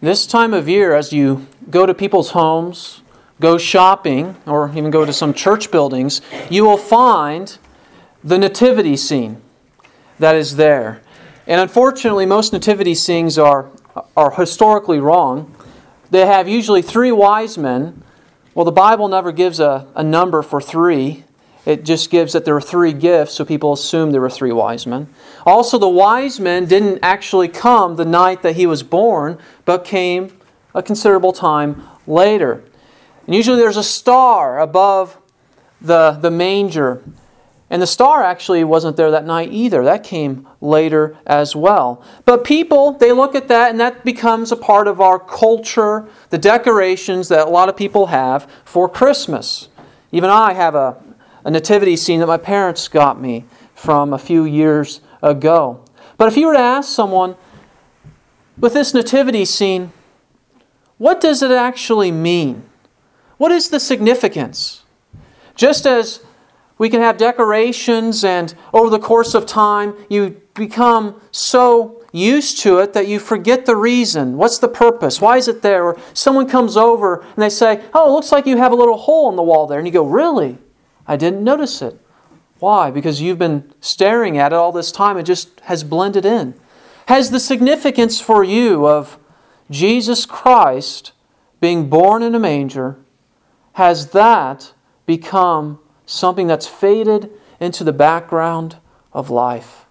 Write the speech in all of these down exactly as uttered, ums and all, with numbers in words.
This time of year, as you go to people's homes, go shopping, or even go to some church buildings, you will find the nativity scene that is there. And unfortunately, most nativity scenes are, are historically wrong. They have usually three wise men. Well, the Bible never gives a, a number for three. It just gives that there were three gifts, so people assume there were three wise men. Also, the wise men didn't actually come the night that He was born, but came a considerable time later. And usually there's a star above the, the manger. And the star actually wasn't there that night either. That came later as well. But people, they look at that and that becomes a part of our culture, the decorations that a lot of people have for Christmas. Even I have a A nativity scene that my parents got me from a few years ago. But if you were to ask someone, with this nativity scene, what does it actually mean? What is the significance? Just as we can have decorations and over the course of time you become so used to it that you forget the reason. What's the purpose? Why is it there? Or someone comes over and they say, oh, it looks like you have a little hole in the wall there. And you go, really? I didn't notice it. Why? Because you've been staring at it all this time. It just has blended in. Has the significance for you of Jesus Christ being born in a manger, has that become something that's faded into the background of life?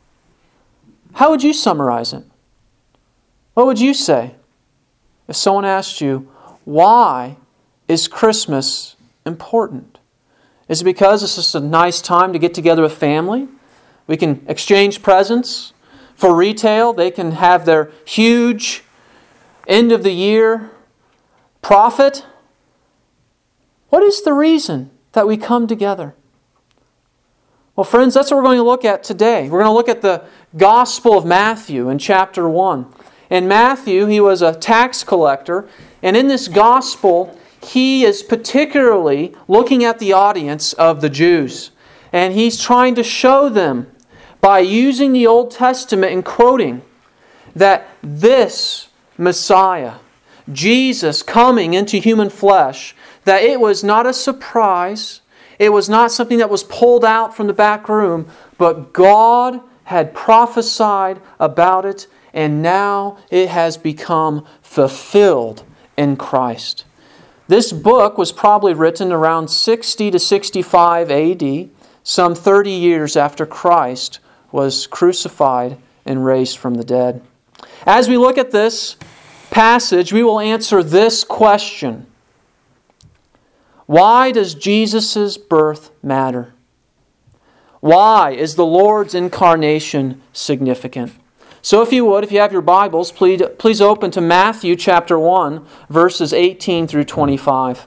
How would you summarize it? What would you say if someone asked you, why is Christmas important? Is it because it's just a nice time to get together with family? We can exchange presents. For retail, they can have their huge end of the year profit. What is the reason that we come together? Well, friends, that's what we're going to look at today. We're going to look at the Gospel of Matthew in chapter one. In Matthew, he was a tax collector, and in this Gospel, he is particularly looking at the audience of the Jews. And he's trying to show them by using the Old Testament and quoting that this Messiah, Jesus coming into human flesh, that it was not a surprise, it was not something that was pulled out from the back room, but God had prophesied about it, and now it has become fulfilled in Christ. This book was probably written around sixty to sixty-five A D, some thirty years after Christ was crucified and raised from the dead. As we look at this passage, we will answer this question. Why does Jesus' birth matter? Why is the Lord's incarnation significant? So if you would, if you have your Bibles, please, please open to Matthew chapter one, verses eighteen through twenty-five.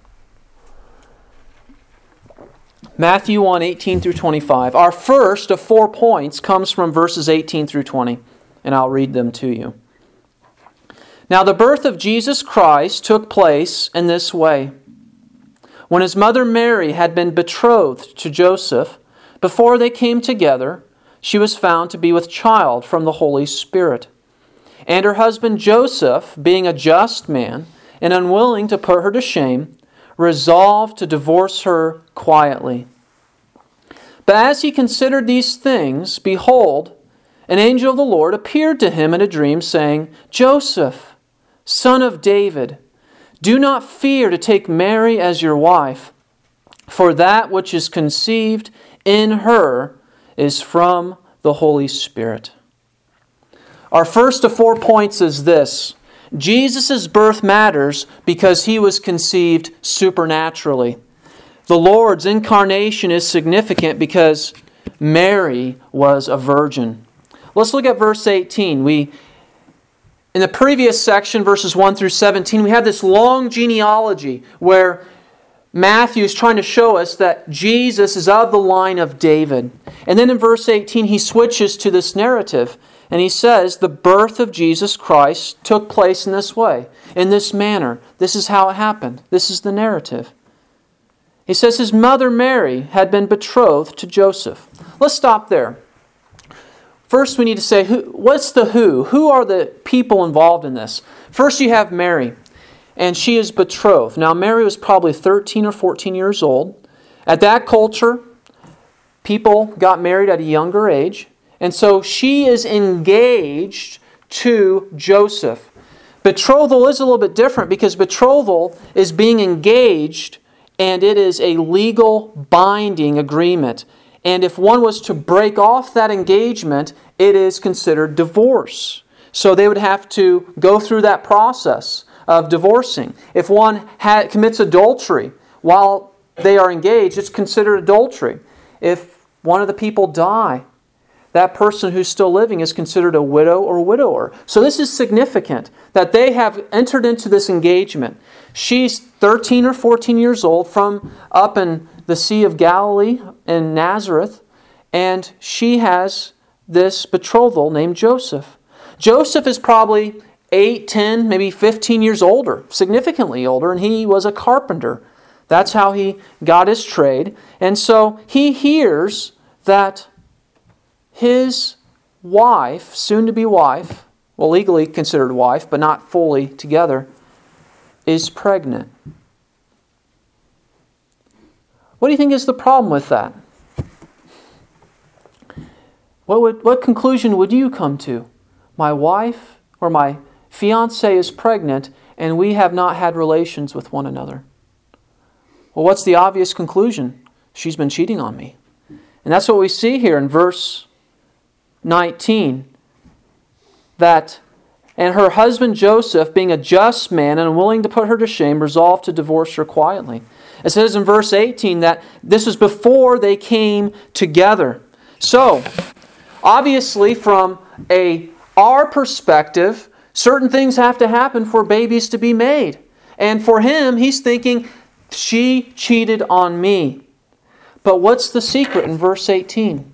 Matthew one, eighteen through twenty-five. Our first of four points comes from verses eighteen through twenty, and I'll read them to you. Now the birth of Jesus Christ took place in this way. When His mother Mary had been betrothed to Joseph, before they came together, she was found to be with child from the Holy Spirit. And her husband Joseph, being a just man and unwilling to put her to shame, resolved to divorce her quietly. But as he considered these things, behold, an angel of the Lord appeared to him in a dream, saying, Joseph, son of David, do not fear to take Mary as your wife, for that which is conceived in her is from the Holy Spirit. Our first of four points is this. Jesus' birth matters because He was conceived supernaturally. The Lord's incarnation is significant because Mary was a virgin. Let's look at verse eighteen. We, in the previous section, verses one through seventeen, we had this long genealogy where Matthew is trying to show us that Jesus is of the line of David. And then in verse eighteen, he switches to this narrative. And he says the birth of Jesus Christ took place in this way, in this manner. This is how it happened. This is the narrative. He says His mother Mary had been betrothed to Joseph. Let's stop there. first we need to say, who, what's the who? Who are the people involved in this? First you have Mary, and she is betrothed. Now Mary was probably thirteen or fourteen years old. At that culture, people got married at a younger age, and so she is engaged to Joseph. Betrothal is a little bit different because betrothal is being engaged, and it is a legal binding agreement. And if one was to break off that engagement, it is considered divorce. So they would have to go through that process of divorcing. If one ha- commits adultery while they are engaged, it's considered adultery. If one of the people die, that person who's still living is considered a widow or widower. So this is significant that they have entered into this engagement. She's thirteen or fourteen years old from up in the Sea of Galilee in Nazareth, and she has this betrothal named Joseph. Joseph is probably eight, ten, maybe fifteen years older, significantly older, and he was a carpenter. That's how he got his trade. And so he hears that his wife, soon-to-be wife, well, legally considered wife, but not fully together, is pregnant. What do you think is the problem with that? What would, what conclusion would you come to? My wife or my fiancée is pregnant and we have not had relations with one another. Well, what's the obvious conclusion? She's been cheating on me. And that's what we see here in verse nineteen. That, and her husband Joseph, being a just man and unwilling to put her to shame, resolved to divorce her quietly. It says in verse eighteen that this was before they came together. So, obviously from a our perspective, certain things have to happen for babies to be made. And for him, he's thinking, she cheated on me. But what's the secret in verse eighteen?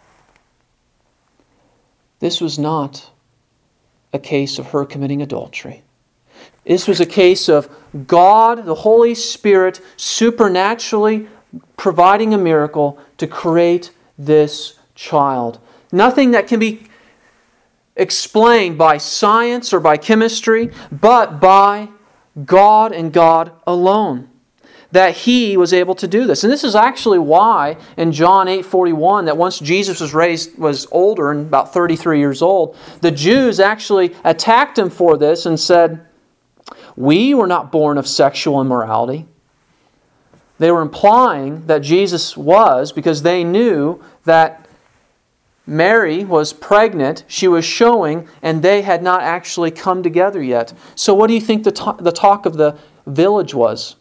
This was not a case of her committing adultery. This was a case of God, the Holy Spirit, supernaturally providing a miracle to create this child. Nothing that can be explained by science or by chemistry, but by God and God alone. That He was able to do this. And this is actually why in John eight forty-one, that once Jesus was raised, was older and about thirty-three years old, the Jews actually attacked Him for this and said, we were not born of sexual immorality. They were implying that Jesus was, because they knew that Mary was pregnant, she was showing, and they had not actually come together yet. So what do you think the talk, the talk of the village was?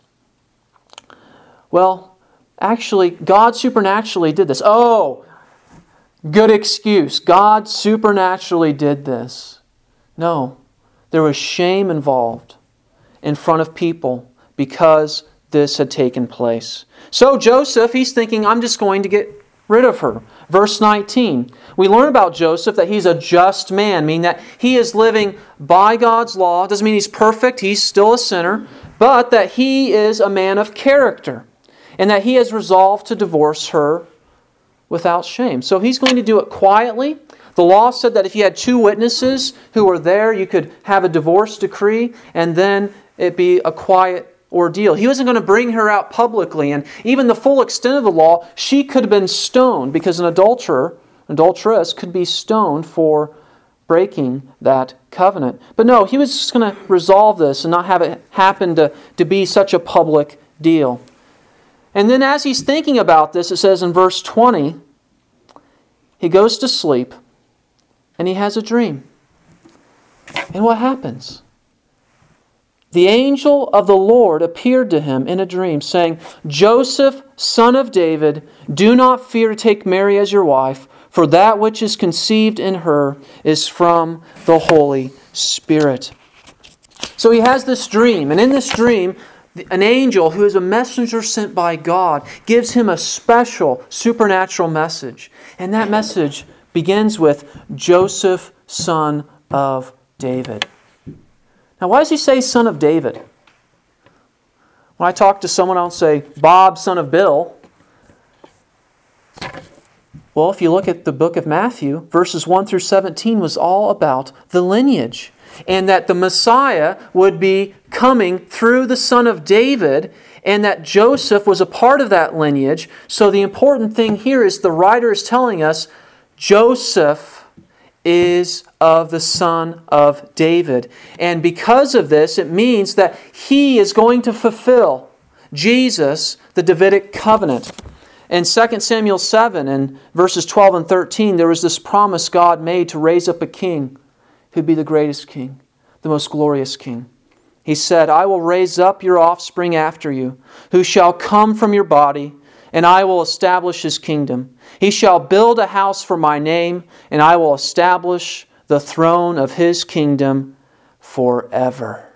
Well, actually, God supernaturally did this. Oh, good excuse. God supernaturally did this. No, there was shame involved in front of people because this had taken place. So Joseph, he's thinking, I'm just going to get rid of her. Verse nineteen, we learn about Joseph that he's a just man, meaning that he is living by God's law. Doesn't mean he's perfect, he's still a sinner, but that he is a man of character and that he has resolved to divorce her without shame. So he's going to do it quietly. The law said that if you had two witnesses who were there, you could have a divorce decree and then it be a quiet ordeal. He wasn't going to bring her out publicly, and even the full extent of the law, she could have been stoned because an adulterer, adulteress could be stoned for breaking that covenant. But no, he was just going to resolve this and not have it happen to, to be such a public deal. And then as he's thinking about this, it says in verse twenty, he goes to sleep and he has a dream. And what happens? The angel of the Lord appeared to him in a dream, saying, Joseph, son of David, do not fear to take Mary as your wife, for that which is conceived in her is from the Holy Spirit. So he has this dream, and in this dream, an angel who is a messenger sent by God gives him a special supernatural message. And that message begins with Joseph, son of David. Now, why does he say son of David? When I talk to someone, I don't say Bob, son of Bill. Well, if you look at the book of Matthew, verses one through seventeen was all about the lineage, and that the Messiah would be coming through the son of David, and that Joseph was a part of that lineage. So the important thing here is the writer is telling us Joseph is of the son of David. And because of this, it means that he is going to fulfill, Jesus, the Davidic covenant. In Second Samuel seven and verses twelve and thirteen, there was this promise God made to raise up a king who'd be the greatest king, the most glorious king. He said, I will raise up your offspring after you, who shall come from your body, and I will establish his kingdom. He shall build a house for my name, and I will establish the throne of his kingdom forever.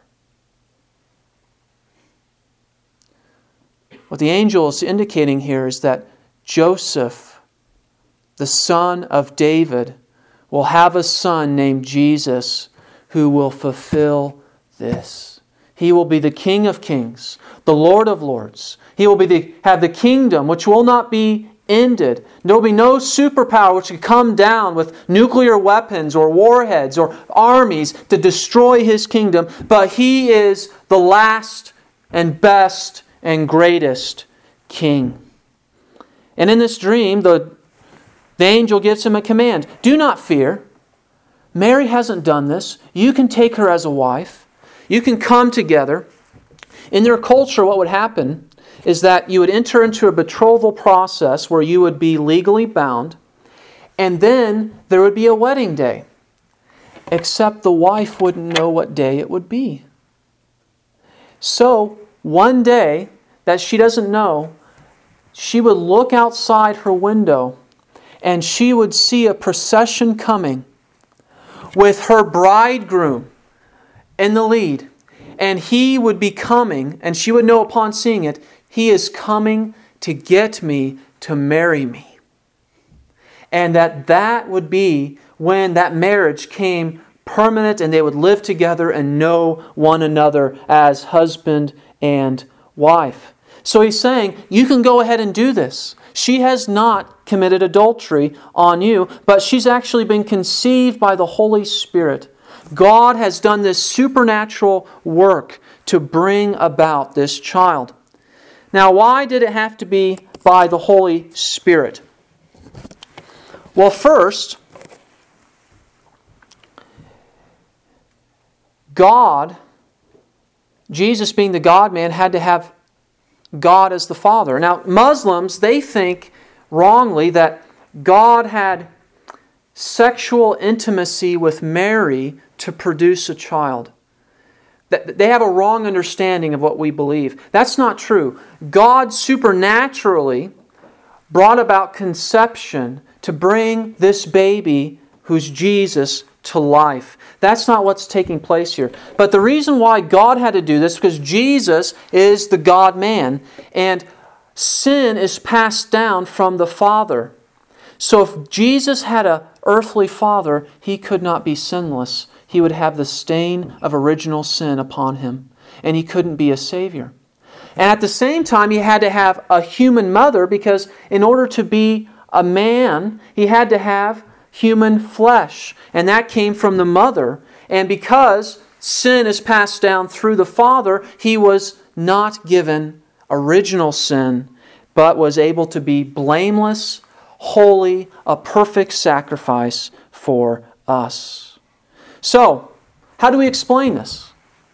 What the angel is indicating here is that Joseph, the son of David, will have a son named Jesus who will fulfill this. He will be the King of kings, the Lord of lords. He will be the, have the kingdom which will not be ended. There will be no superpower which can come down with nuclear weapons or warheads or armies to destroy His kingdom. But He is the last and best and greatest King. And in this dream, the, the angel gives him a command. Do not fear. Mary hasn't done this. You can take her as a wife. You can come together. In their culture, what would happen is that you would enter into a betrothal process where you would be legally bound, and then there would be a wedding day. Except the wife wouldn't know what day it would be. So, one day that she doesn't know, she would look outside her window and she would see a procession coming with her bridegroom in the lead. And he would be coming, and she would know upon seeing it, he is coming to get me to marry me. And that that would be when that marriage came permanent and they would live together and know one another as husband and wife. So he's saying, you can go ahead and do this. She has not committed adultery on you, but she's actually been conceived by the Holy Spirit. God has done this supernatural work to bring about this child. Now, why did it have to be by the Holy Spirit? Well, first, God, Jesus being the God-man, had to have God as the Father. Now, Muslims, they think wrongly that God had sexual intimacy with Mary to produce a child. They have a wrong understanding of what we believe. That's not true. God supernaturally brought about conception to bring this baby, who's Jesus, to life. That's not what's taking place here. But the reason why God had to do this is because Jesus is the God-man, and sin is passed down from the Father. So if Jesus had an earthly father, He could not be sinless. He would have the stain of original sin upon Him, and He couldn't be a Savior. And at the same time, He had to have a human mother, because in order to be a man, He had to have human flesh. And that came from the mother. And because sin is passed down through the Father, He was not given original sin, but was able to be blameless, holy, a perfect sacrifice for us. So, how do we explain this?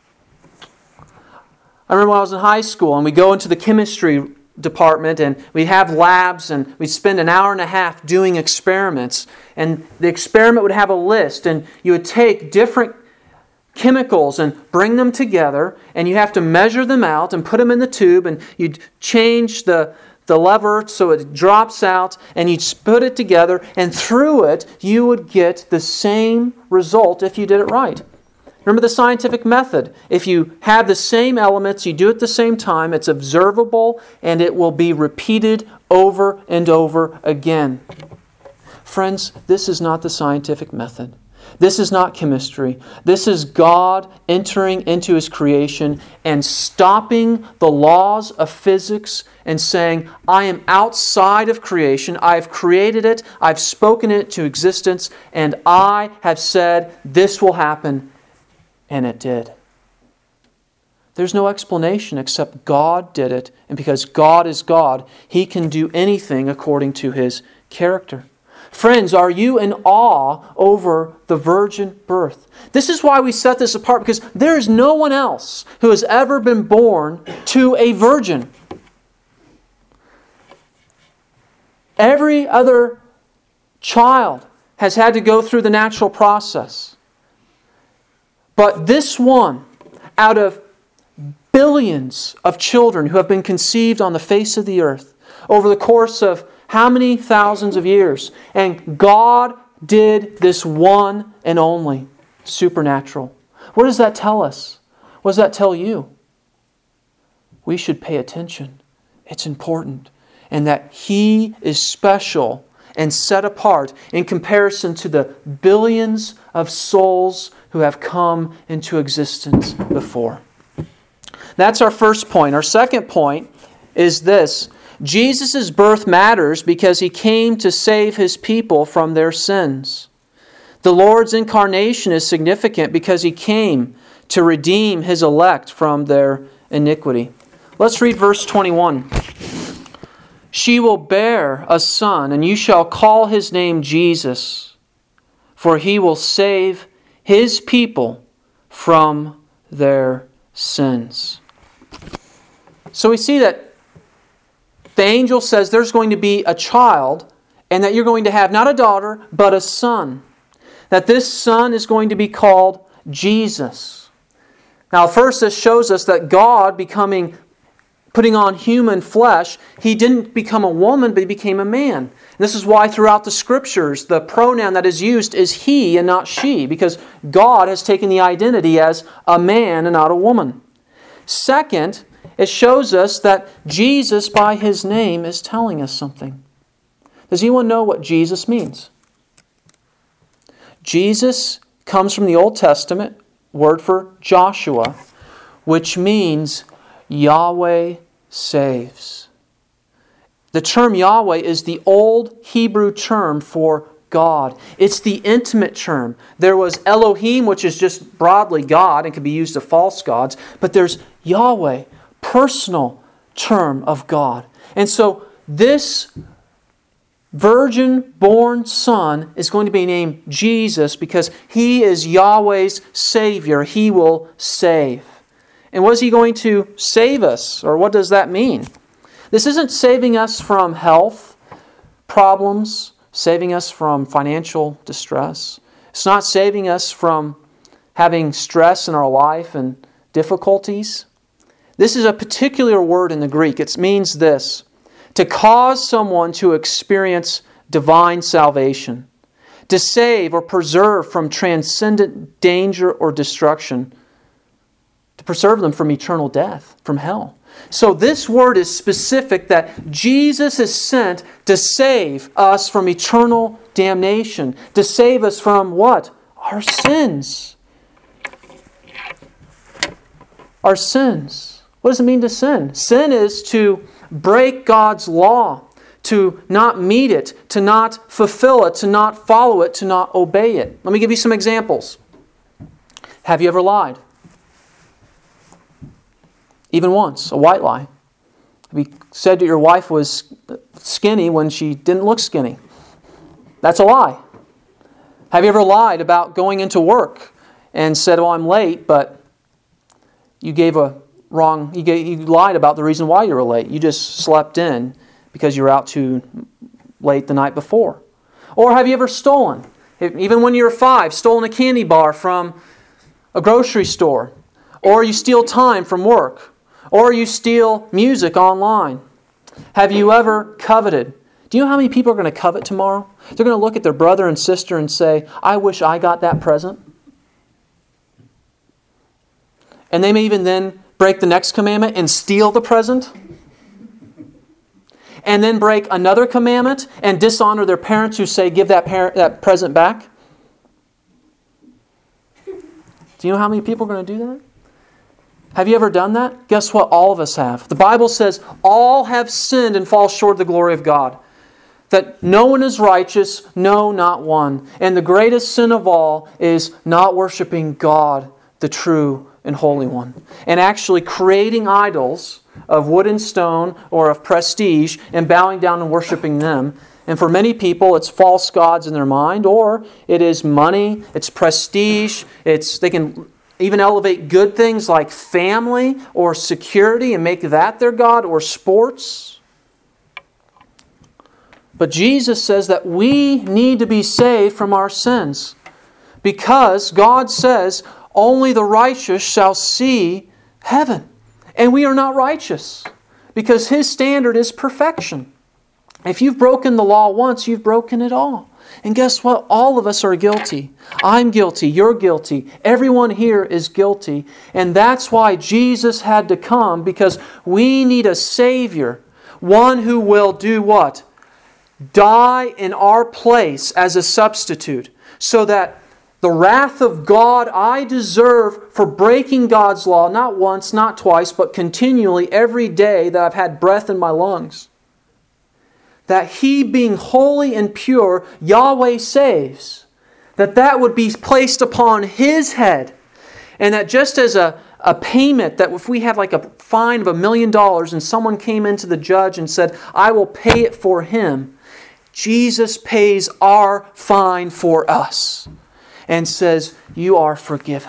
I remember when I was in high school and we go into the chemistry department and we have labs and we spend an hour and a half doing experiments, and the experiment would have a list, and you would take different chemicals and bring them together, and you have to measure them out and put them in the tube, and you'd change the the lever so it drops out, and you'd put it together, and through it you would get the same result if you did it right. Remember the scientific method. If you have the same elements, you do it at the same time, it's observable, and it will be repeated over and over again. Friends, this is not the scientific method. This is not chemistry. This is God entering into His creation and stopping the laws of physics and saying, I am outside of creation. I have created it. I've spoken it to existence. And I have said, this will happen. And it did. There's no explanation except God did it. And because God is God, He can do anything according to His character. Friends, are you in awe over the virgin birth? This is why we set this apart, because there is no one else who has ever been born to a virgin. Every other child has had to go through the natural process. But this one, out of billions of children who have been conceived on the face of the earth over the course of how many thousands of years? And God did this one and only supernatural. What does that tell us? What does that tell you? We should pay attention. It's important. And that He is special and set apart in comparison to the billions of souls who have come into existence before. That's our first point. Our second point is this. Jesus' birth matters because He came to save His people from their sins. The Lord's incarnation is significant because He came to redeem His elect from their iniquity. Let's read verse twenty-one. She will bear a son, and you shall call His name Jesus, for He will save His people from their sins. So we see that the angel says there's going to be a child, and that you're going to have not a daughter, but a son. That this son is going to be called Jesus. Now, first, this shows us that God becoming, putting on human flesh, He didn't become a woman, but He became a man. And this is why throughout the Scriptures, the pronoun that is used is He and not she, because God has taken the identity as a man and not a woman. Second, it shows us that Jesus, by His name, is telling us something. Does anyone know what Jesus means? Jesus comes from the Old Testament word for Joshua, which means Yahweh saves. The term Yahweh is the old Hebrew term for God. It's the intimate term. There was Elohim, which is just broadly God and can be used of false gods, but there's Yahweh, personal term of God. And so this virgin-born son is going to be named Jesus because He is Yahweh's Savior. He will save. And what is He going to save us? Or what does that mean? This isn't saving us from health problems, saving us from financial distress. It's not saving us from having stress in our life and difficulties. This is a particular word in the Greek. It means this: to cause someone to experience divine salvation, to save or preserve from transcendent danger or destruction, to preserve them from eternal death, from hell. So this word is specific that Jesus is sent to save us from eternal damnation, to save us from what? Our sins. Our sins. What does it mean to sin? Sin is to break God's law, to not meet it, to not fulfill it, to not follow it, to not obey it. Let me give you some examples. Have you ever lied? Even once, a white lie. Have you said that your wife was skinny when she didn't look skinny? That's a lie. Have you ever lied about going into work and said, well, I'm late, but you gave a wrong, you, gave, you lied about the reason why you were late. You just slept in because you were out too late the night before. Or have you ever stolen? Even when you were five, stolen a candy bar from a grocery store. Or you steal time from work. Or you steal music online. Have you ever coveted? Do you know how many people are going to covet tomorrow? They're going to look at their brother and sister and say, I wish I got that present. And they may even then break the next commandment and steal the present. And then break another commandment and dishonor their parents who say, give that parent, that present back. Do you know how many people are going to do that? Have you ever done that? Guess what? All of us have. The Bible says all have sinned and fall short of the glory of God. That no one is righteous, no, not one. And the greatest sin of all is not worshiping God, the true and holy one. And actually creating idols of wood and stone or of prestige and bowing down and worshiping them. And for many people, it's false gods in their mind, or it is money, it's prestige, it's they can even elevate good things like family or security and make that their God, or sports. But Jesus says that we need to be saved from our sins, because God says only the righteous shall see heaven. And we are not righteous, because His standard is perfection. If you've broken the law once, you've broken it all. And guess what? All of us are guilty. I'm guilty. You're guilty. Everyone here is guilty. And that's why Jesus had to come, because we need a Savior. One who will do what? Die in our place as a substitute, so that the wrath of God I deserve for breaking God's law, not once, not twice, but continually every day that I've had breath in my lungs, that He, being holy and pure, Yahweh saves, that that would be placed upon His head. And that just as a, a payment, that if we had like a fine of a million dollars and someone came into the judge and said, I will pay it for him, Jesus pays our fine for us and says, you are forgiven.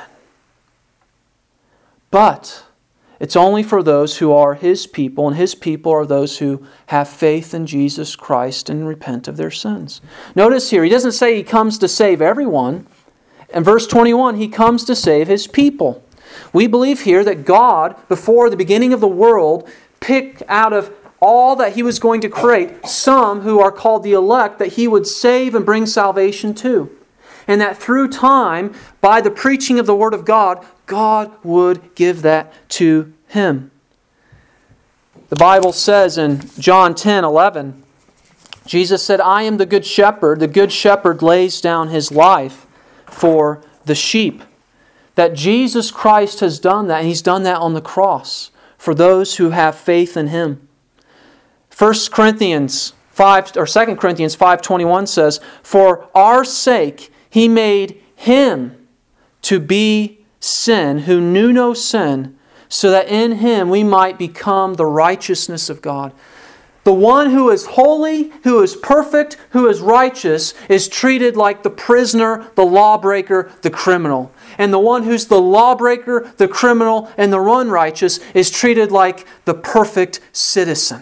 But it's only for those who are His people, and His people are those who have faith in Jesus Christ and repent of their sins. Notice here, He doesn't say He comes to save everyone. In verse twenty-one, He comes to save His people. We believe here that God, before the beginning of the world, picked out of all that He was going to create some who are called the elect that He would save and bring salvation to. And that through time, by the preaching of the Word of God, God would give that to him. The Bible says in John ten eleven, Jesus said, I am the good shepherd. The good shepherd lays down his life for the sheep. That Jesus Christ has done that, and He's done that on the cross for those who have faith in Him. First Corinthians five or Second Corinthians five twenty-one says, for our sake He made Him to be sin who knew no sin, so that in Him we might become the righteousness of God. The one who is holy, who is perfect, who is righteous, is treated like the prisoner, the lawbreaker, the criminal. And the one who's the lawbreaker, the criminal, and the unrighteous is treated like the perfect citizen.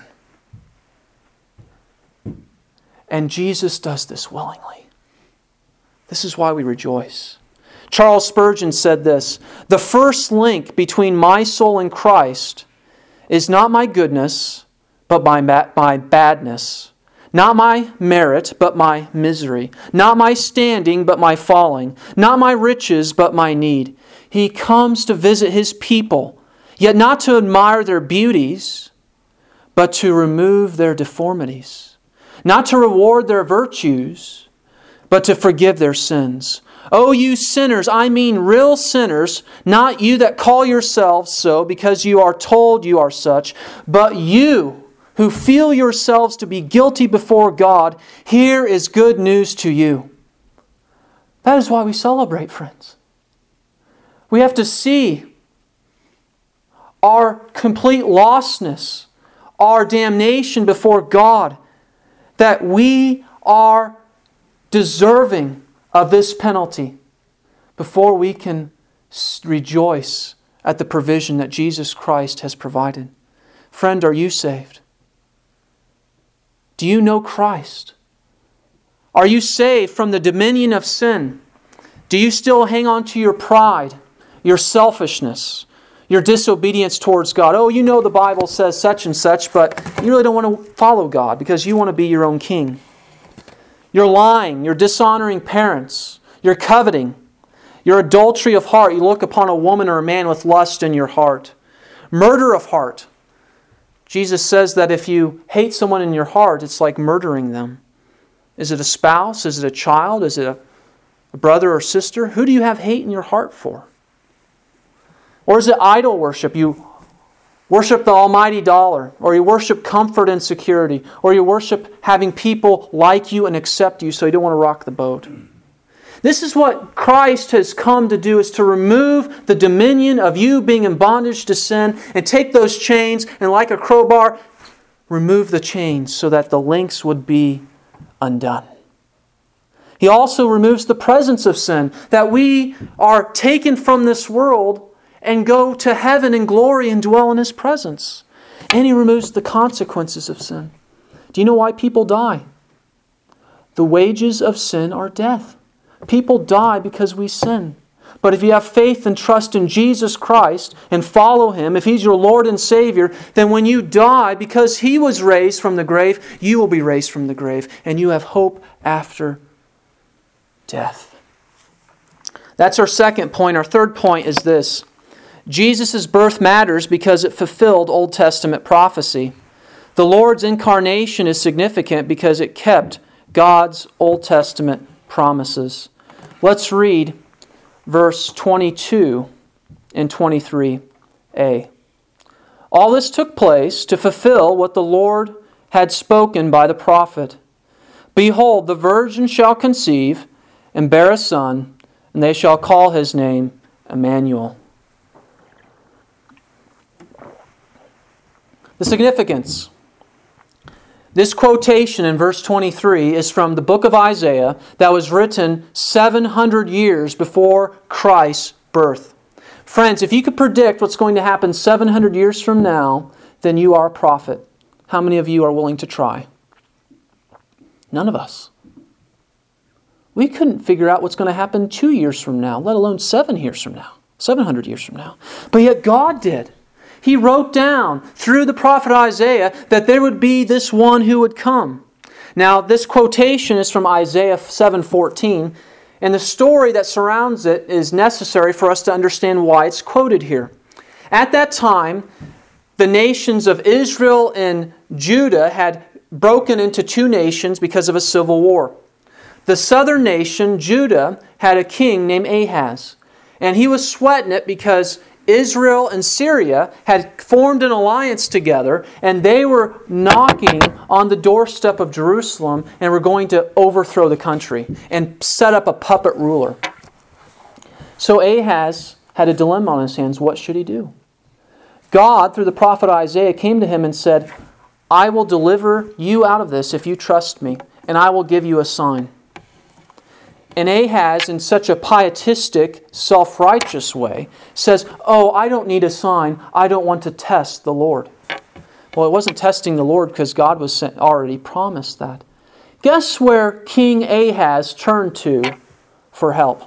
And Jesus does this willingly. This is why we rejoice. Charles Spurgeon said this, the first link between my soul and Christ is not my goodness, but my, my badness. Not my merit, but my misery. Not my standing, but my falling. Not my riches, but my need. He comes to visit His people, yet not to admire their beauties, but to remove their deformities. Not to reward their virtues, but to forgive their sins. Oh, you sinners, I mean real sinners, not you that call yourselves so because you are told you are such, but you who feel yourselves to be guilty before God, here is good news to you. That is why we celebrate, friends. We have to see our complete lostness, our damnation before God, that we are deserving of this penalty before we can rejoice at the provision that Jesus Christ has provided. Friend, are you saved? Do you know Christ? Are you saved from the dominion of sin? Do you still hang on to your pride, your selfishness, your disobedience towards God? Oh, you know the Bible says such and such, but you really don't want to follow God because you want to be your own king. You're lying, you're dishonoring parents, you're coveting, your adultery of heart. You look upon a woman or a man with lust in your heart. Murder of heart. Jesus says that if you hate someone in your heart, it's like murdering them. Is it a spouse? Is it a child? Is it a brother or sister? Who do you have hate in your heart for? Or is it idol worship? You worship the almighty dollar, or you worship comfort and security, or you worship having people like you and accept you so you don't want to rock the boat. This is what Christ has come to do, is to remove the dominion of you being in bondage to sin and take those chains and like a crowbar, remove the chains so that the links would be undone. He also removes the presence of sin, that we are taken from this world and go to heaven in glory and dwell in His presence. And He removes the consequences of sin. Do you know why people die? The wages of sin are death. People die because we sin. But if you have faith and trust in Jesus Christ and follow Him, if He's your Lord and Savior, then when you die, because He was raised from the grave, you will be raised from the grave. And you have hope after death. That's our second point. Our third point is this. Jesus' birth matters because it fulfilled Old Testament prophecy. The Lord's incarnation is significant because it kept God's Old Testament promises. Let's read verse twenty-two and twenty-three a. All this took place to fulfill what the Lord had spoken by the prophet. Behold, the virgin shall conceive and bear a son, and they shall call his name Emmanuel. The significance. This quotation in verse twenty-three is from the book of Isaiah that was written seven hundred years before Christ's birth. Friends, if you could predict what's going to happen seven hundred years from now, then you are a prophet. How many of you are willing to try? None of us. We couldn't figure out what's going to happen two years from now, let alone seven years from now, seven hundred years from now. But yet God did. He wrote down through the prophet Isaiah that there would be this one who would come. Now, this quotation is from Isaiah seven fourteen, and the story that surrounds it is necessary for us to understand why it's quoted here. At that time, the nations of Israel and Judah had broken into two nations because of a civil war. The southern nation, Judah, had a king named Ahaz, and he was sweating it because Israel and Syria had formed an alliance together, and they were knocking on the doorstep of Jerusalem and were going to overthrow the country and set up a puppet ruler. So Ahaz had a dilemma on his hands. What should he do? God, through the prophet Isaiah, came to him and said, I will deliver you out of this if you trust me, and I will give you a sign. And Ahaz, in such a pietistic, self-righteous way, says, oh, I don't need a sign. I don't want to test the Lord. Well, it wasn't testing the Lord because God was already promised that. Guess where King Ahaz turned to for help?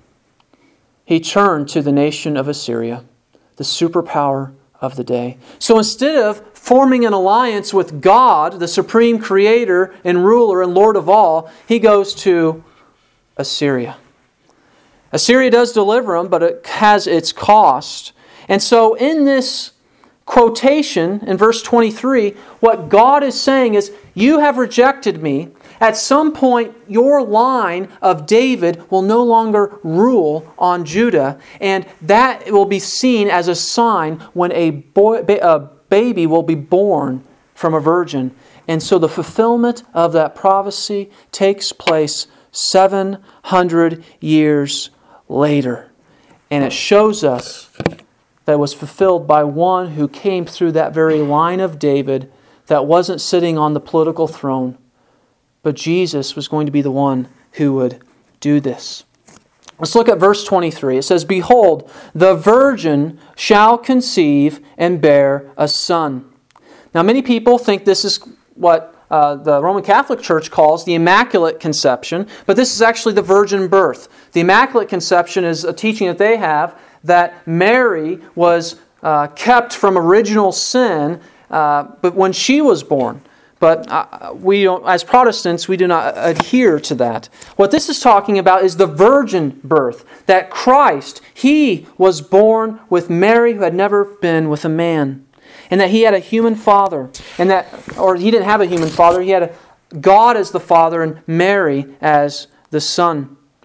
He turned to the nation of Assyria, the superpower of the day. So instead of forming an alliance with God, the supreme creator and ruler and Lord of all, he goes to Assyria. Assyria does deliver them, but it has its cost. And so in this quotation in verse twenty-three, what God is saying is, you have rejected me. At some point, your line of David will no longer rule on Judah, and that will be seen as a sign when a, boy, a baby will be born from a virgin. And so the fulfillment of that prophecy takes place seven hundred years later. And it shows us that it was fulfilled by one who came through that very line of David that wasn't sitting on the political throne. But Jesus was going to be the one who would do this. Let's look at verse twenty-three. It says, behold, the virgin shall conceive and bear a son. Now many people think this is what Uh, the Roman Catholic Church calls the Immaculate Conception, but this is actually the virgin birth. The Immaculate Conception is a teaching that they have that Mary was uh, kept from original sin, uh, but when she was born. But uh, we don't, as Protestants, we do not adhere to that. What this is talking about is the virgin birth, that Christ, He was born with Mary who had never been with a man. And that He had a human father, and that, or He didn't have a human father, He had a, God as the Father and Mary as the Son.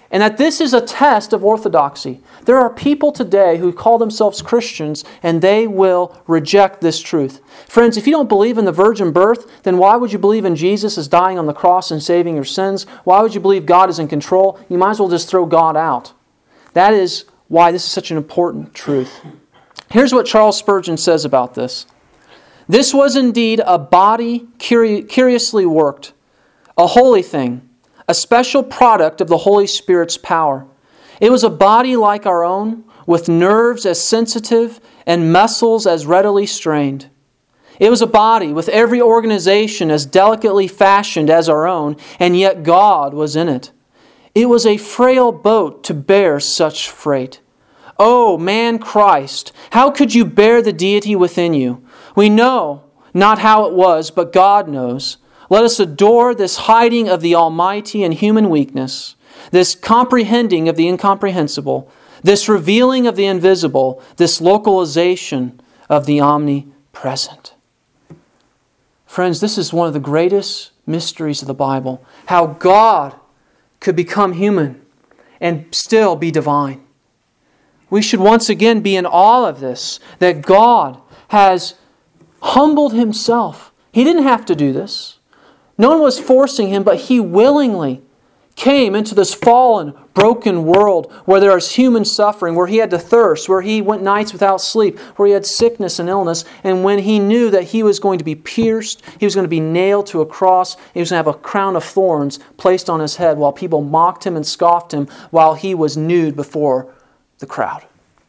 And that this is a test of orthodoxy. There are people today who call themselves Christians and they will reject this truth. Friends, if you don't believe in the virgin birth, then why would you believe in Jesus as dying on the cross and saving your sins? Why would you believe God is in control? You might as well just throw God out. That is why this is such an important truth. Here's what Charles Spurgeon says about this. This was indeed a body curi- curiously worked, a holy thing, a special product of the Holy Spirit's power. It was a body like our own, with nerves as sensitive and muscles as readily strained. It was a body with every organization as delicately fashioned as our own, and yet God was in it. It was a frail boat to bear such freight. O man Christ, how could you bear the deity within you? We know not how it was, but God knows. Let us adore this hiding of the almighty in human weakness, this comprehending of the incomprehensible, this revealing of the invisible, this localization of the omnipresent. Friends, this is one of the greatest mysteries of the Bible, how God could become human and still be divine. We should once again be in awe of this, that God has humbled Himself. He didn't have to do this. No one was forcing Him, but He willingly came into this fallen, broken world where there is human suffering, where He had to thirst, where He went nights without sleep, where He had sickness and illness. And when He knew that He was going to be pierced, He was going to be nailed to a cross, He was going to have a crown of thorns placed on His head while people mocked Him and scoffed Him while He was nude before the crowd.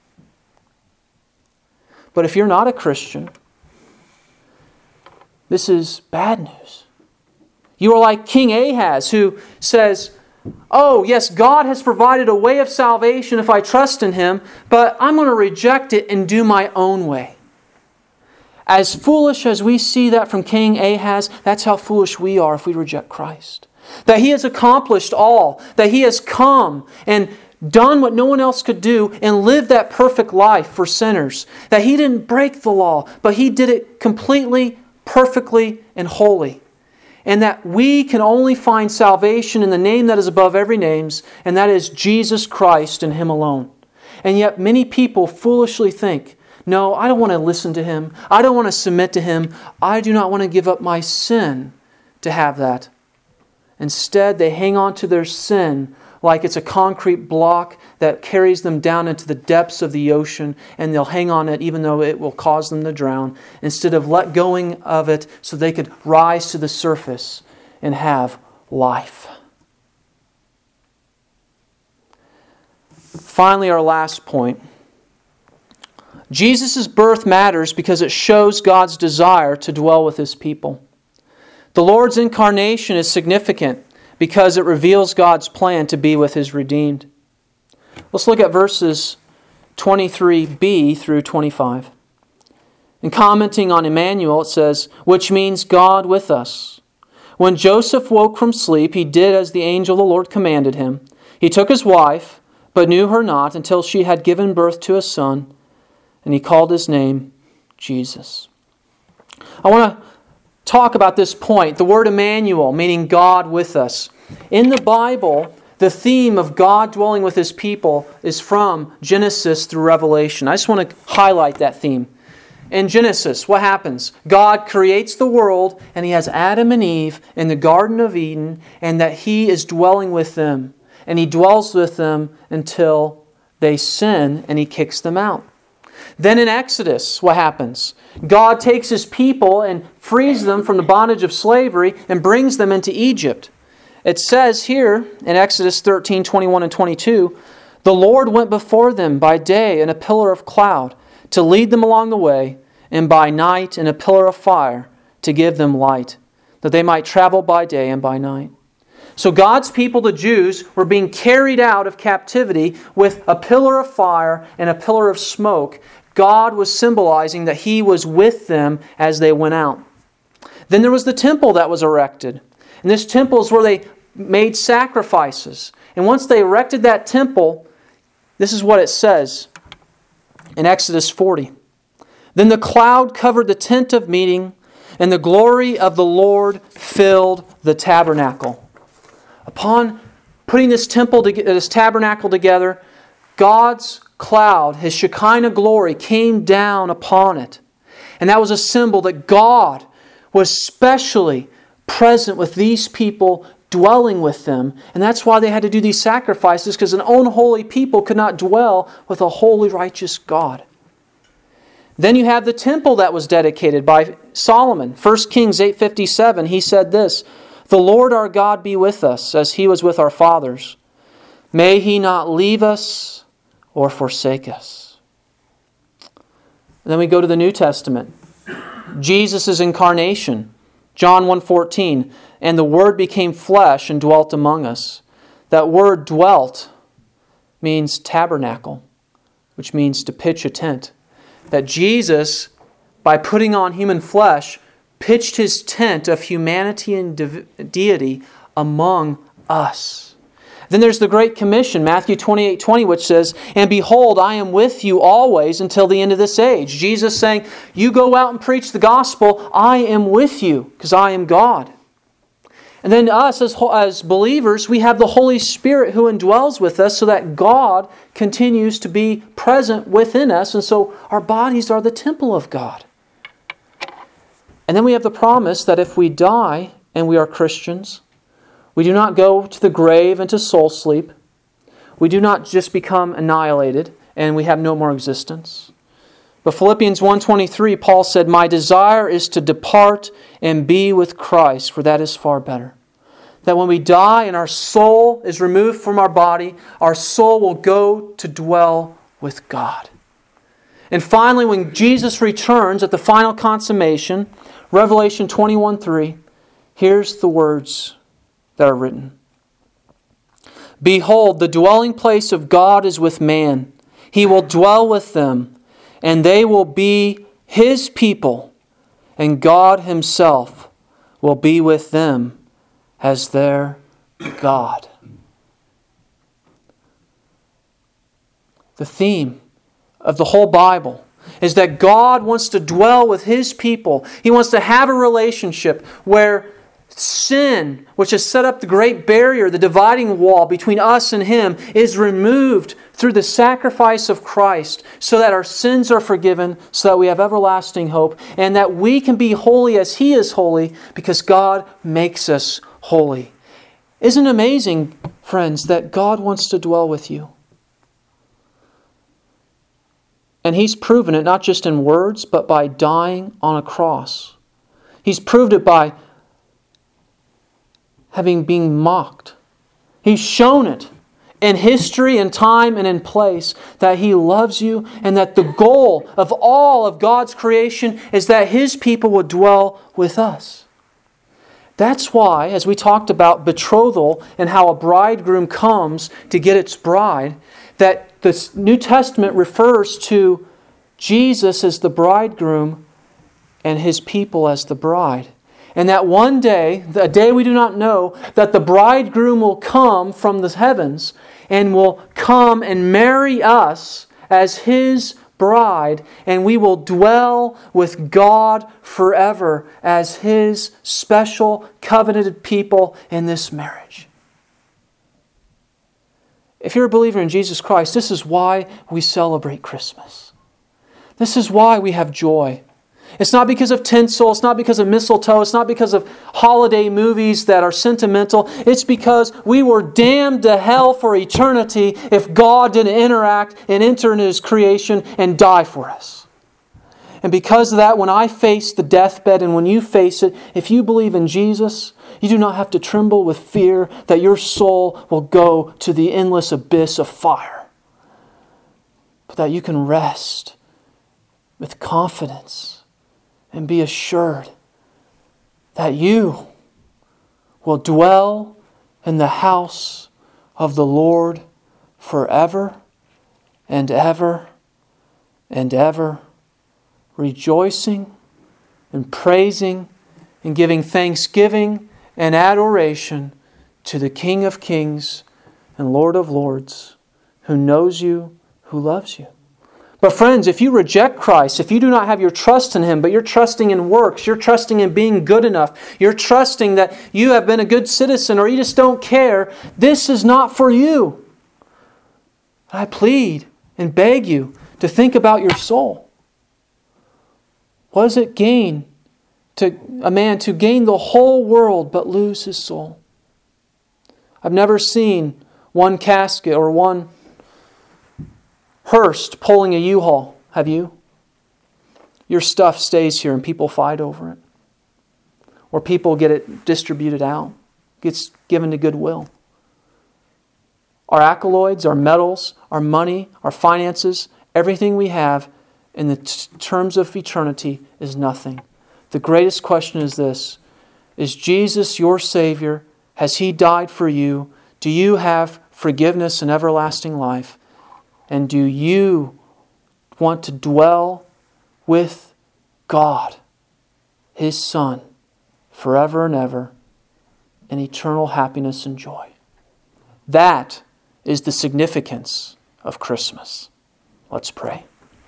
But if you're not a Christian, this is bad news. You are like King Ahaz, who says, oh, yes, God has provided a way of salvation if I trust in Him, but I'm going to reject it and do my own way. As foolish as we see that from King Ahaz, that's how foolish we are if we reject Christ. That He has accomplished all, that He has come and done what no one else could do and lived that perfect life for sinners. That He didn't break the law, but He did it completely, perfectly, and wholly. And that we can only find salvation in the name that is above every name, and that is Jesus Christ and Him alone. And yet many people foolishly think, no, I don't want to listen to Him. I don't want to submit to Him. I do not want to give up my sin to have that. Instead, they hang on to their sin like it's a concrete block that carries them down into the depths of the ocean, and they'll hang on it even though it will cause them to drown, instead of let going of it so they could rise to the surface and have life. Finally, our last point. Jesus' birth matters because it shows God's desire to dwell with His people. The Lord's incarnation is significant because it reveals God's plan to be with His redeemed. Let's look at verses twenty-three b through twenty-five. In commenting on Emmanuel, it says, which means God with us. When Joseph woke from sleep, he did as the angel of the Lord commanded him. He took his wife, but knew her not until she had given birth to a son, and he called his name Jesus. I want to talk about this point, the word Emmanuel, meaning God with us. In the Bible, the theme of God dwelling with His people is from Genesis through Revelation. I just want to highlight that theme. In Genesis, what happens? God creates the world, and He has Adam and Eve in the Garden of Eden, and that He is dwelling with them. And He dwells with them until they sin, and He kicks them out. Then in Exodus, what happens? God takes His people and frees them from the bondage of slavery and brings them into Egypt. It says here in Exodus thirteen, twenty-one and twenty-two, the Lord went before them by day in a pillar of cloud to lead them along the way, and by night in a pillar of fire to give them light, that they might travel by day and by night. So God's people, the Jews, were being carried out of captivity with a pillar of fire and a pillar of smoke. God was symbolizing that He was with them as they went out. Then there was the temple that was erected. And this temple is where they made sacrifices. And once they erected that temple, this is what it says in Exodus forty. Then the cloud covered the tent of meeting, and the glory of the Lord filled the tabernacle. Upon putting this temple, to, this tabernacle together, God's cloud, His Shekinah glory, came down upon it. And that was a symbol that God was specially present with these people, dwelling with them. And that's why they had to do these sacrifices, because an unholy people could not dwell with a holy, righteous God. Then you have the temple that was dedicated by Solomon. First Kings eight fifty-seven, he said this, "The Lord our God be with us, as He was with our fathers. May He not leave us or forsake us." And then we go to the New Testament. Jesus' incarnation. John one fourteen, "And the Word became flesh and dwelt among us." That word dwelt means tabernacle, which means to pitch a tent. That Jesus, by putting on human flesh, pitched His tent of humanity and deity among us. Then there's the Great Commission, Matthew twenty-eight twenty, which says, "And behold, I am with you always until the end of this age." Jesus saying, you go out and preach the gospel, I am with you, because I am God. And then us as, as believers, we have the Holy Spirit who indwells with us so that God continues to be present within us. And so our bodies are the temple of God. And then we have the promise that if we die and we are Christians, we do not go to the grave into soul sleep. We do not just become annihilated and we have no more existence. But Philippians one twenty-three, Paul said, "My desire is to depart and be with Christ, for that is far better." That when we die and our soul is removed from our body, our soul will go to dwell with God. And finally, when Jesus returns at the final consummation, Revelation twenty-one three, here's the words that are written. "Behold, the dwelling place of God is with man. He will dwell with them, and they will be His people, and God Himself will be with them as their God." The theme of the whole Bible is that God wants to dwell with His people. He wants to have a relationship where sin, which has set up the great barrier, the dividing wall between us and Him, is removed through the sacrifice of Christ so that our sins are forgiven, so that we have everlasting hope, and that we can be holy as He is holy because God makes us holy. Isn't it amazing, friends, that God wants to dwell with you? And He's proven it not just in words, but by dying on a cross. He's proved it by having been mocked. He's shown it in history and time and in place that He loves you and that the goal of all of God's creation is that His people would dwell with us. That's why, as we talked about betrothal and how a bridegroom comes to get its bride, that the New Testament refers to Jesus as the bridegroom and His people as the bride. And that one day, a day we do not know, that the bridegroom will come from the heavens and will come and marry us as His bride, and we will dwell with God forever as His special covenanted people in this marriage. If you're a believer in Jesus Christ, this is why we celebrate Christmas. This is why we have joy. It's not because of tinsel. It's not because of mistletoe. It's not because of holiday movies that are sentimental. It's because we were damned to hell for eternity if God didn't interact and enter into His creation and die for us. And because of that, when I face the deathbed and when you face it, if you believe in Jesus, you do not have to tremble with fear that your soul will go to the endless abyss of fire. But that you can rest with confidence and be assured that you will dwell in the house of the Lord forever and ever and ever, rejoicing and praising and giving thanksgiving and adoration to the King of Kings and Lord of Lords, who knows you, who loves you. But friends, if you reject Christ, if you do not have your trust in Him, but you're trusting in works, you're trusting in being good enough, you're trusting that you have been a good citizen, or you just don't care, this is not for you. I plead and beg you to think about your soul. What does it gain to a man to gain the whole world but lose his soul? I've never seen one casket or one hearse pulling a U-Haul. Have you? Your stuff stays here and people fight over it. Or people get it distributed out. Gets given to goodwill. Our accolades, our medals, our money, our finances, everything we have in the t- terms of eternity is nothing. The greatest question is this: is Jesus your Savior? Has He died for you? Do you have forgiveness and everlasting life? And do you want to dwell with God, His Son, forever and ever, in eternal happiness and joy? That is the significance of Christmas. Let's pray.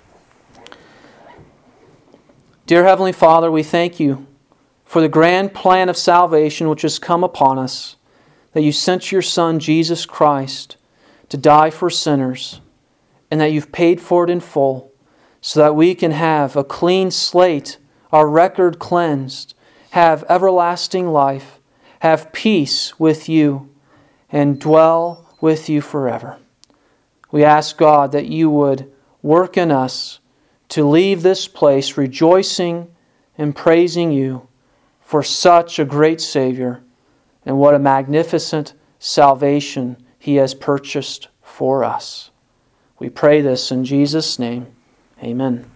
Dear Heavenly Father, we thank You for the grand plan of salvation which has come upon us, that You sent Your Son, Jesus Christ, to die for sinners, and that You've paid for it in full, so that we can have a clean slate, our record cleansed, have everlasting life, have peace with You, and dwell with You forever. We ask, God, that You would work in us to leave this place rejoicing and praising You for such a great Savior, and what a magnificent salvation He has purchased for us. We pray this in Jesus' name. Amen.